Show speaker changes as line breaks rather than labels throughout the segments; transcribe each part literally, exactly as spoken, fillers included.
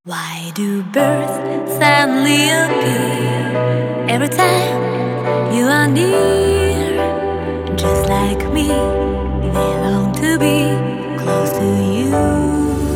Why do birds suddenly appear every time you are near? Just like me, they long to be close to you.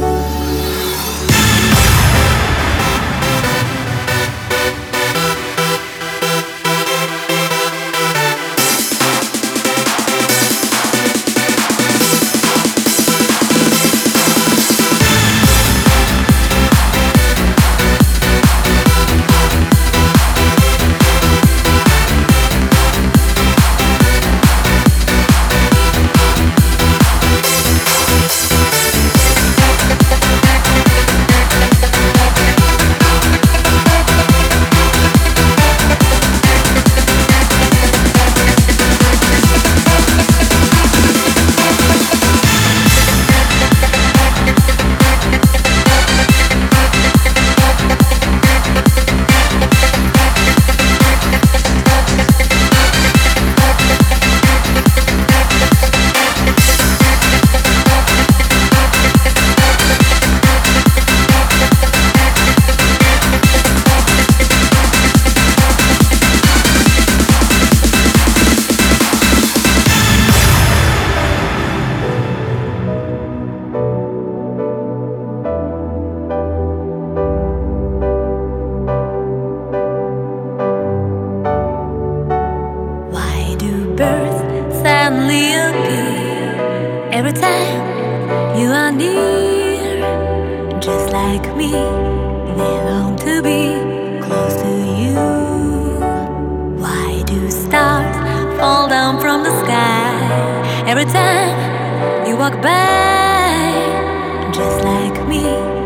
Birds suddenly appear every time you are near. Just like me, they long to be close to you. Why do stars fall down from the sky every time you walk by? Just like me,